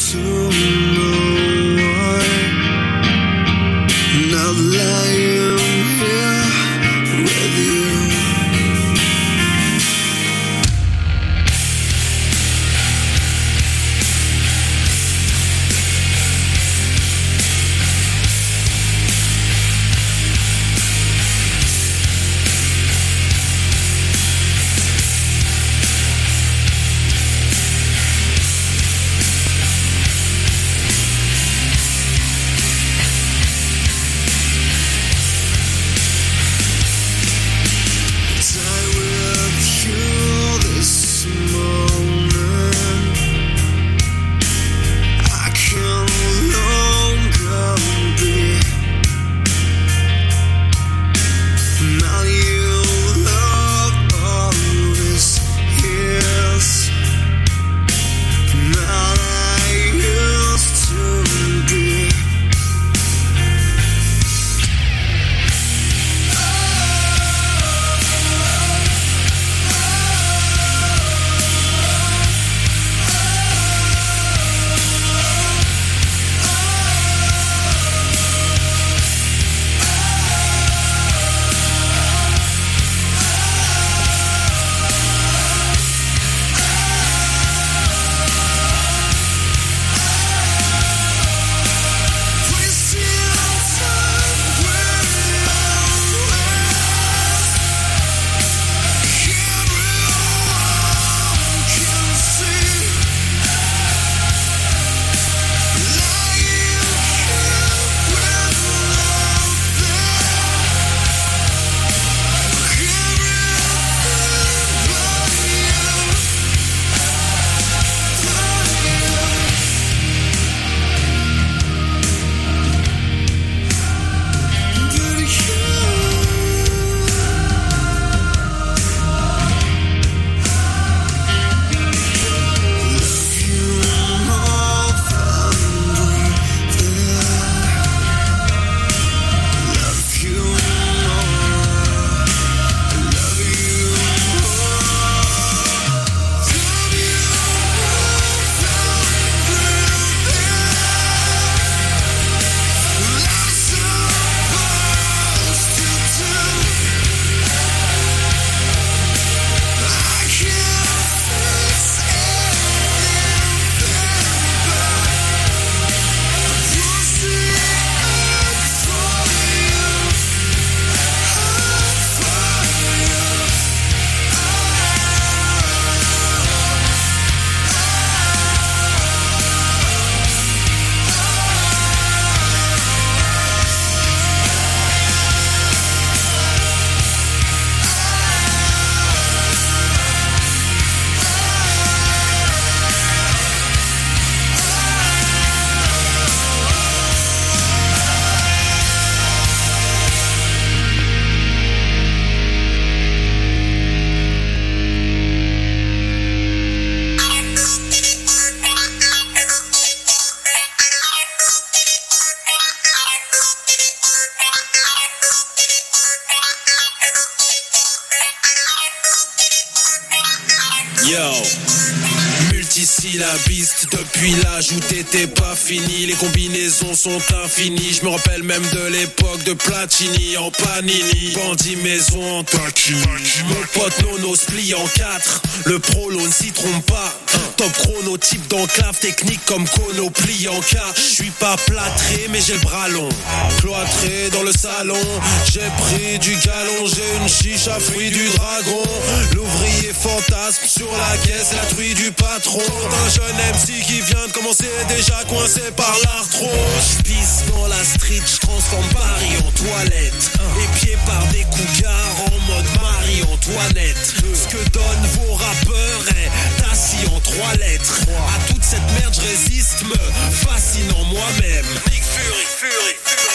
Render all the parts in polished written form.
Multisyllabiste, depuis l'âge où t'étais pas fini. Les combinaisons sont infinies. Je me rappelle même de l'époque de Platini en Panini. Bandit maison en taquini. Mon pote Nono se plie en 4. Le prolo ne s'y trompe pas. Top chrono, type d'enclave, technique comme Kono, plie en K. Je suis pas plâtré mais j'ai le bras long. Cloîtré dans le salon, j'ai pris du galon. J'ai une chicha, fruit du dragon. L'ouvrier fantasme sur la caisse, la truie du patron. Un jeune MC qui vient de commencer, déjà coincé par l'arthrose. J'pisse dans la street, j'transforme Paris en toilette. Épié par des cougars en mode Marie-Antoinette. Ce que donnent vos rappeurs est assis en 3 lettres. À toute cette merde j'résiste, me fascinant moi-même. Big Fury, Fury.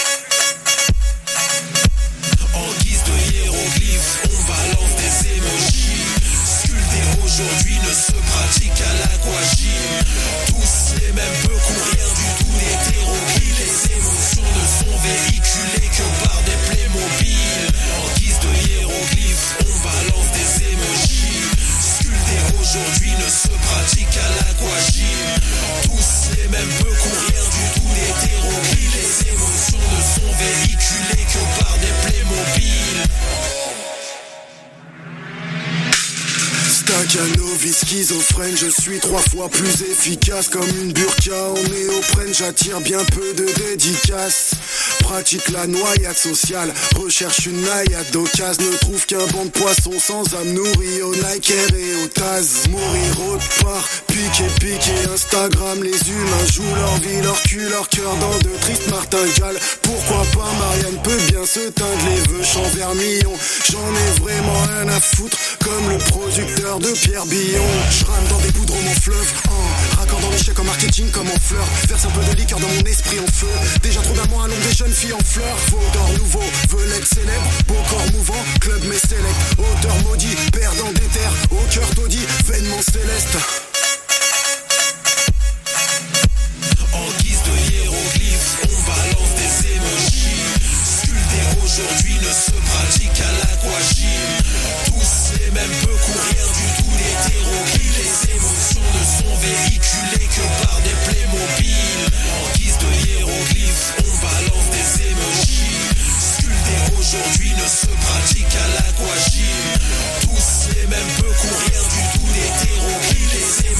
En guise de hiéroglyphes, on balance des émojis. Sculpter aujourd'hui ne se pratique à l'aquagym. Tous les mêmes peu ou rien du tout hétéroclites. Les émotions ne sont véhiculées que par des Playmobil. En guise de hiéroglyphes, on balance des émojis. Sculpter aujourd'hui ne se pratique à l'aquagym. Tous les mêmes Stakhanov, schizophrène, je suis 3 fois plus efficace. Comme une burqa en néoprène, j'attire bien peu de dédicaces. Pratique la noyade sociale, recherche une naïade d'occasion. Ne trouve qu'un banc de poissons sans âme nourrie au Nike Air et au Taz. Mourir autre part, piquer Instagram. Les humains jouent leur vie, leur cul, leur cœur dans de tristes martingales. Pourquoi pas, Marianne peut bien se teindre les vœux champs vermillon. J'en ai vraiment rien à foutre, comme le producteur de Pierre Billon. J'rame dans des poudres mon fleuve, raccordant l'échec en marketing comme en fleurs. Verse un peu de liqueur dans mon esprit en feu. Déjà trop d'amour à l'ombre des jeunes filles en fleurs. Faux d'or nouveau, veulent célèbre, beau corps mouvant, club mais sélect. Auteur maudit, perdant des terres, au cœur taudis, vainement céleste. En guise de hiéroglyphes, on balance des émojis. Sculpter aujourd'hui ne se pratique à l'aquagym. Tous les mêmes peu ou rien du tout d'hétéroclite. Les émotions ne sont véhiculées que par des Playmobil. En guise de hiéroglyphes, on balance des émojis. Sculpter aujourd'hui ne se pratique à l'aquagym. Tous les mêmes peu ou rien du tout d'hétéroclite. Les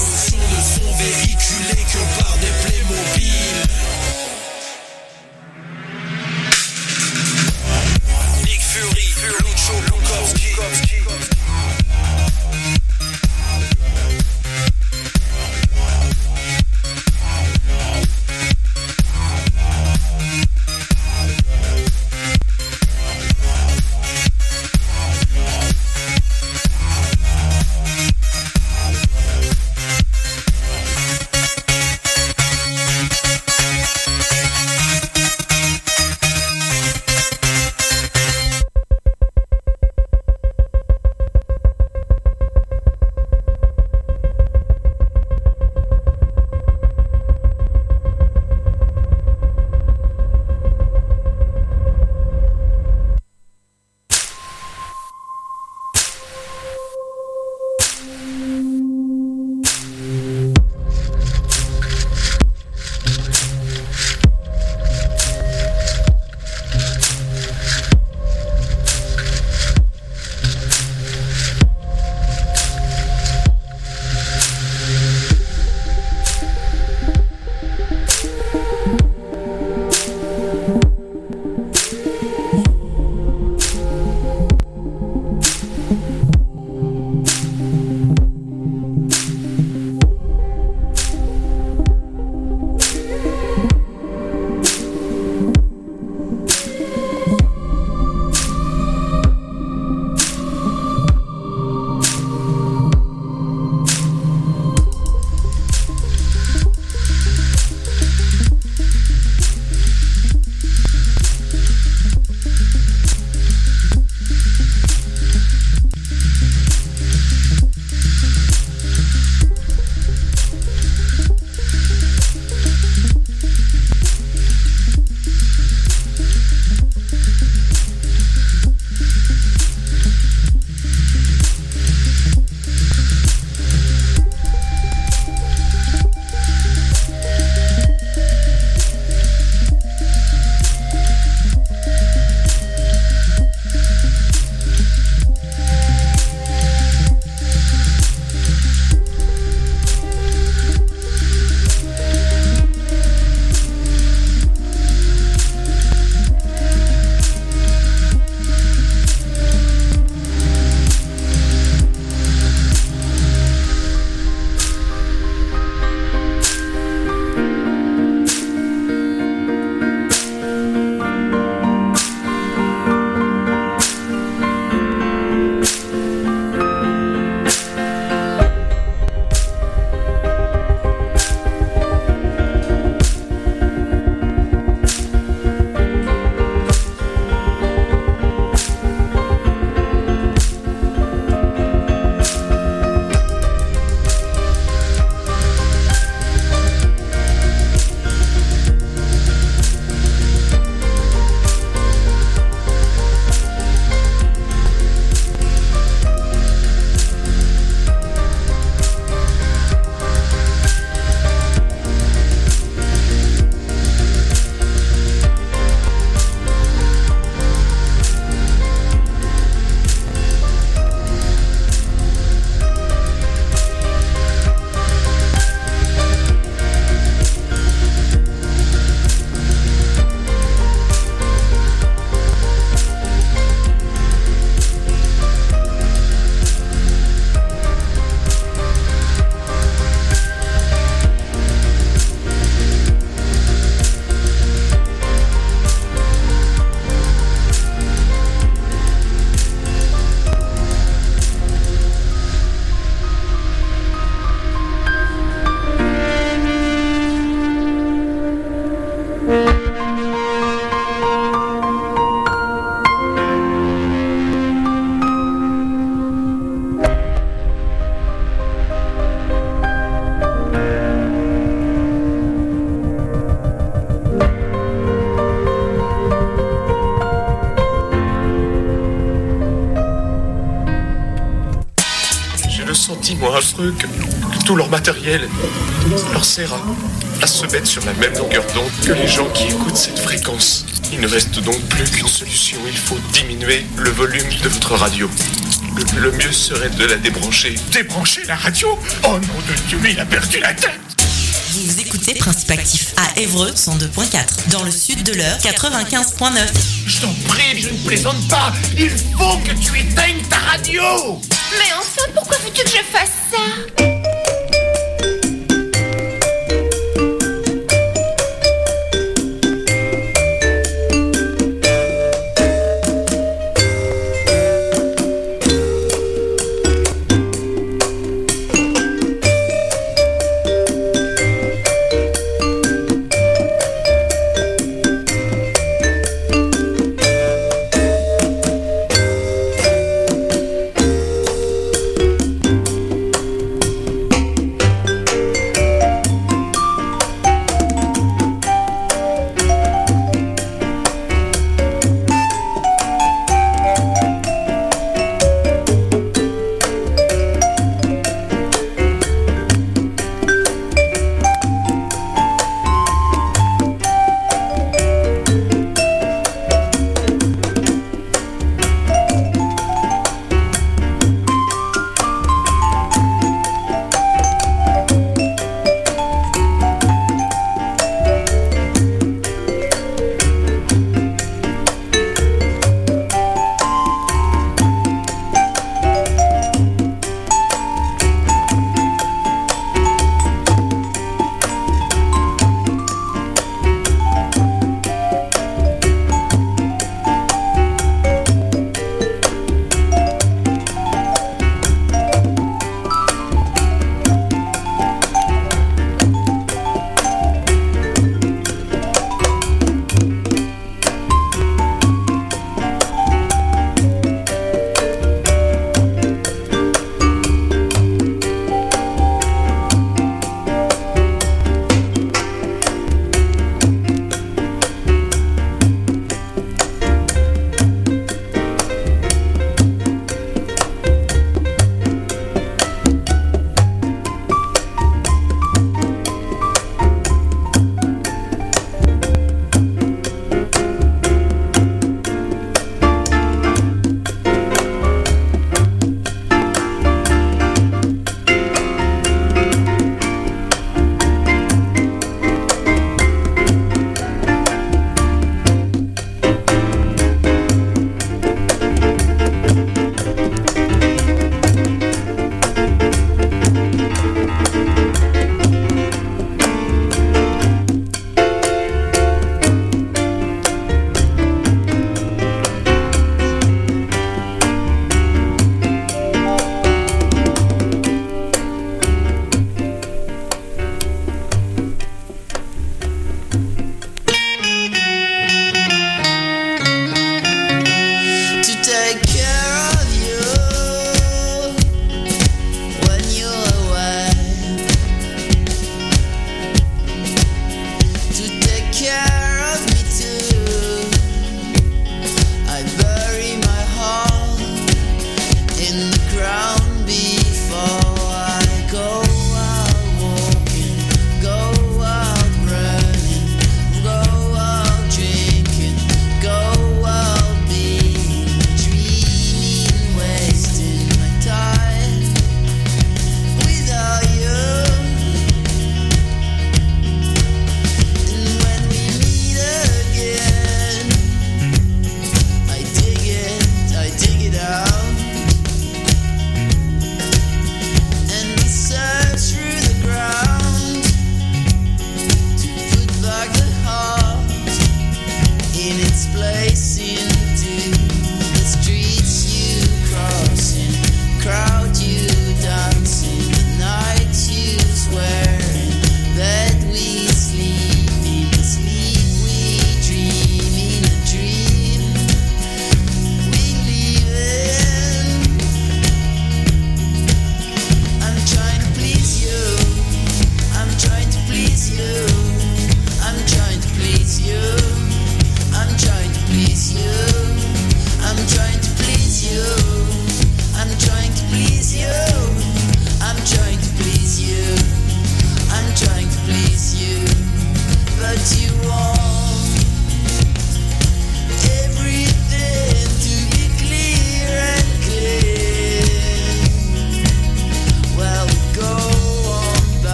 dis-moi que tout leur matériel leur sert à se mettre sur la même longueur d'onde que les gens qui écoutent cette fréquence. Il ne reste donc plus qu'une solution. Il faut diminuer le volume de votre radio. Le mieux serait de la débrancher. Débrancher la radio ? Oh nom de Dieu, il a perdu la tête. Vous écoutez Principe Actif à Évreux 102.4, dans le sud de l'Eure 95.9. Je t'en prie, je ne plaisante pas. Il faut que tu éteignes ta radio. Mais enfin, pourquoi veux-tu que je fasse ça ?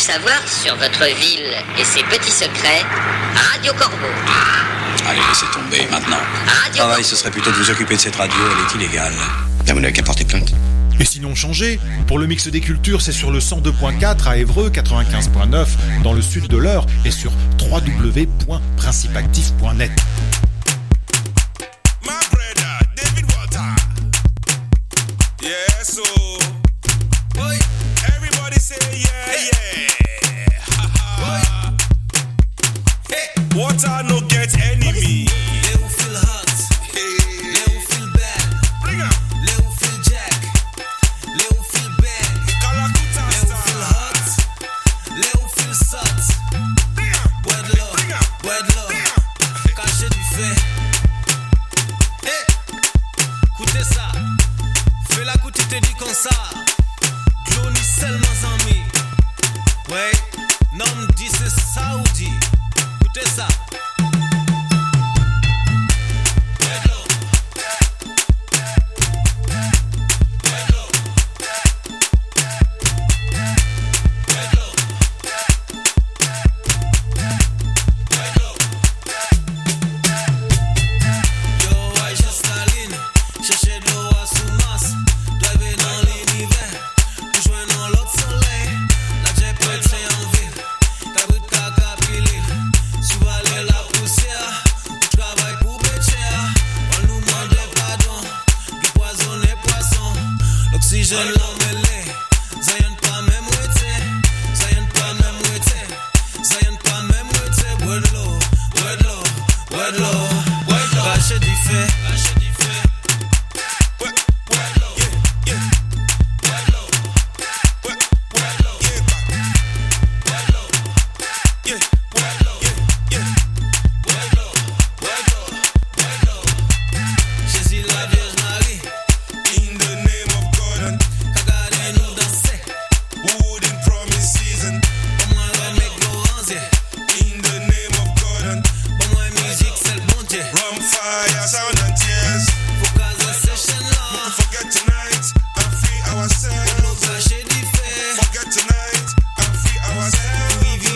savoir sur votre ville et ses petits secrets, Radio Corbeau. Allez, laissez tomber maintenant. Radio Travail, Corbeau. ce serait plutôt de vous occuper de cette radio, elle est illégale. Vous n'avez qu'à porter plainte. Et sinon changez. Pour le mix des cultures, c'est sur le 102.4 à Évreux, 95.9 dans le sud de l'Eure et sur www.principactif.net. My brother, David Walter. Yeah, so. Everybody say yeah, yeah. Hey. Water no get enemy. They who feel hot, they who feel bad. Bring up. They who feel jack, they who feel bad. Kalakuta They who feel hot, they who feel sot. Wedlo, caché du fait. Hey, écoutez ça. Fais la coute, te dit comme ça. Glony seulement amis. Ouais, non me dit c'est Saoudi. Écoutez ça. L'oxygène l'emmêlé, Zayen pas même ouété, Zayen pas même ouété, Zayen pas même ouété, Wedlo, caché du fait, Jésus la Vierge Marie. In the name of God and wood and promise season. In the name of God and rum, fire, sound and tears. We forget tonight and free ourselves. Forget tonight and free ourselves.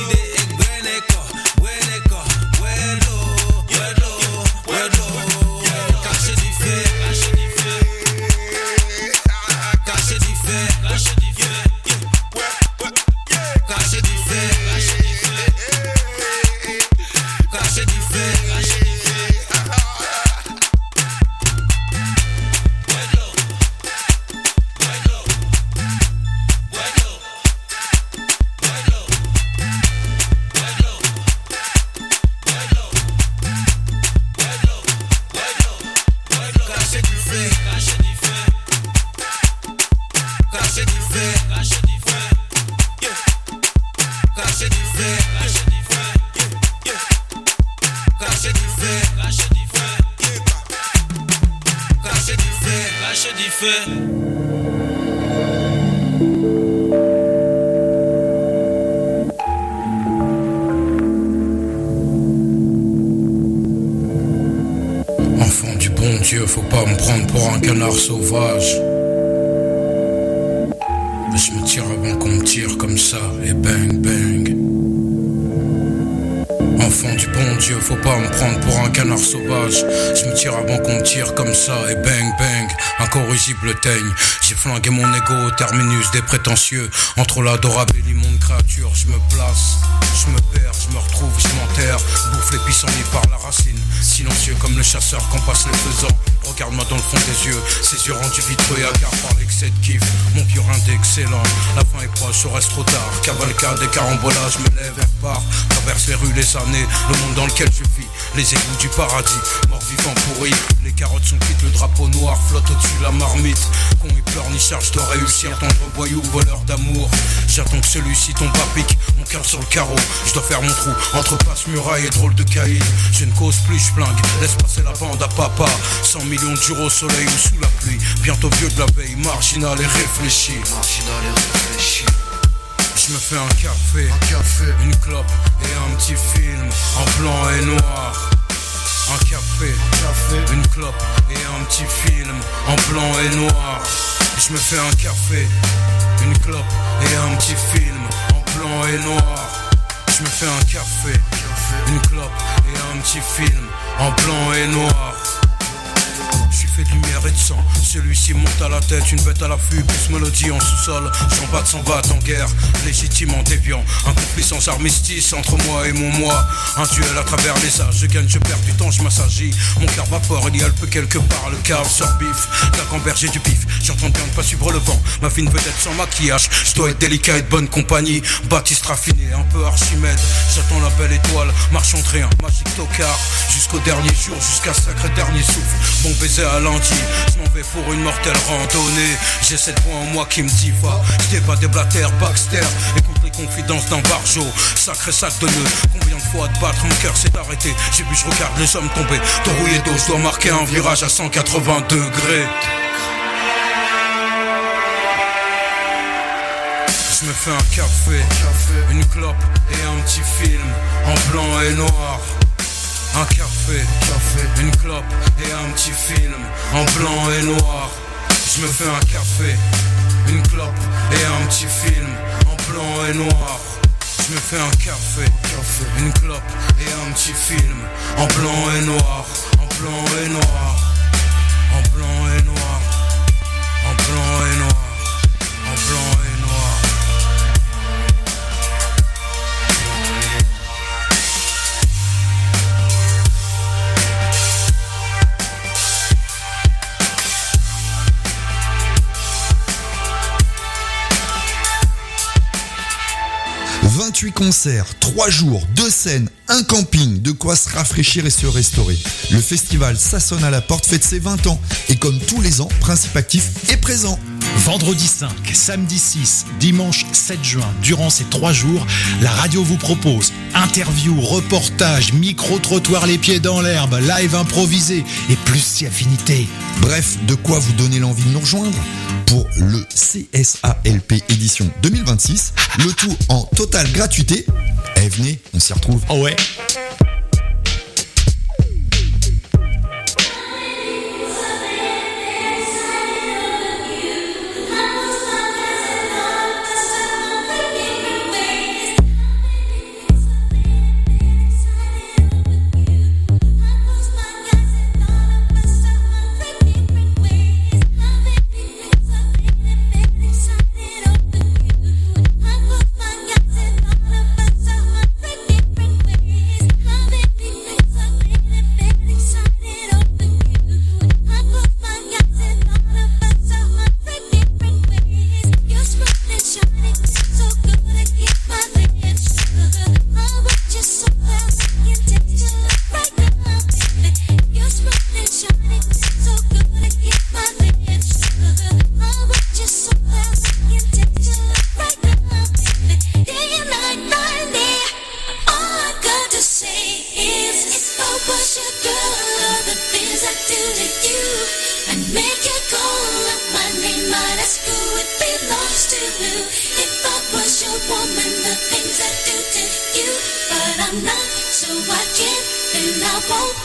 Enfant du bon Dieu, faut pas me prendre pour un canard sauvage. Je me tire avant qu'on me tire comme ça, et bang bang. Enfant du bon Dieu, faut pas me prendre pour un canard sauvage. Je me tire avant qu'on me tire comme ça, et bang bang. Incorrigible teigne, j'ai flingué mon ego au terminus des prétentieux. Entre l'adorable et l'immonde créature, je me place. Je me perds, je me retrouve, je m'enterre. Bouffe les pissenlits par la racine. Silencieux comme le chasseur qu'on passe les faisans. Regarde-moi dans le fond des yeux, ses yeux rendus vitreux et hagards par l'excès de kiff. Mon purin d'excellent, la fin est proche, je reste trop tard. Cavalcade et carambolage, je me lève et repars. Traverse les rues, les années, le monde dans lequel je vis. Les égouts du paradis, mort vivant pourri. Les carottes sont quittes, le drapeau noir flotte au-dessus de la marmite. Con et pleurnichard, je dois réussir, tendre voyou, voleur d'amour. J'attends que celui-ci tombe à pic, mon cœur sur le carreau. Je dois faire mon trou entre passe-muraille et drôle de caïd. Je ne cause plus, je flingue, laisse passer la bande à papa. 100 millions de jours au soleil ou sous la pluie. Bientôt vieux de la veille, marginal et réfléchi. Je me fais un café, une clope et un petit film en blanc et noir. Un café, une clope et un petit film en blanc et noir. Je me fais un café, une clope et un petit film en blanc blanc et noir. Je me fais un café, une clope et un petit film en blanc et noir. Je suis fait de lumière et de sang, celui-ci monte à la tête, une bête à l'affût, plus mélodie en sous-sol. J'en batte sans batte en guerre, légitimement déviant. Un conflit sans armistice entre moi et mon moi. Un duel à travers les âges, je gagne, je perds du temps, je m'assagis. Mon cœur vapore, il y a le peu quelque part, le câble sur bif. La gamberge du pif, j'entends bien ne pas suivre le vent. Ma fine vedette sans maquillage, je dois être délicat et de bonne compagnie. Baptiste raffiné, un peu Archimède. J'attends la belle étoile, marchand de rien, magique tocard. Jusqu'au dernier jour, jusqu'à sacré dernier souffle. Bon baiser à lundi, je m'en vais pour une mortelle randonnée. J'ai cette voix en moi qui me dit va. J't'ai pas des blatères, Baxter. Écoute les confidences d'un barjo. Sacré sac de nœuds, combien de fois de battre, mon cœur s'est arrêté. J'ai vu, je regarde les hommes tomber. Ton rouillé d'eau, je dois marquer un virage à 180 degrés. Je me fais un café, une clope et un petit film en blanc et noir. Un café, une clope et un petit film en blanc et noir. Je me fais un café, une clope et un petit film en blanc et noir. Je me fais un café, une clope et un petit film en blanc et noir. En blanc et noir, en blanc et noir, en blanc et noir, en blanc et noir. 28 concerts, 3 jours, 2 scènes, un camping, de quoi se rafraîchir et se restaurer. Le festival Ça sonne à la porte fête ses 20 ans et comme tous les ans, Principe Actif est présent. Vendredi 5, samedi 6, dimanche 7 juin, durant ces 3 jours, la radio vous propose interviews, reportages, micro-trottoirs les pieds dans l'herbe, live improvisé et plus si affinité. Bref, de quoi vous donner l'envie de nous rejoindre pour le CSALP édition 2026, le tout en totale gratuité. Eh venez, on s'y retrouve. Oh ouais. woman, the things I do to you, but I'm not, so I can't and I won't.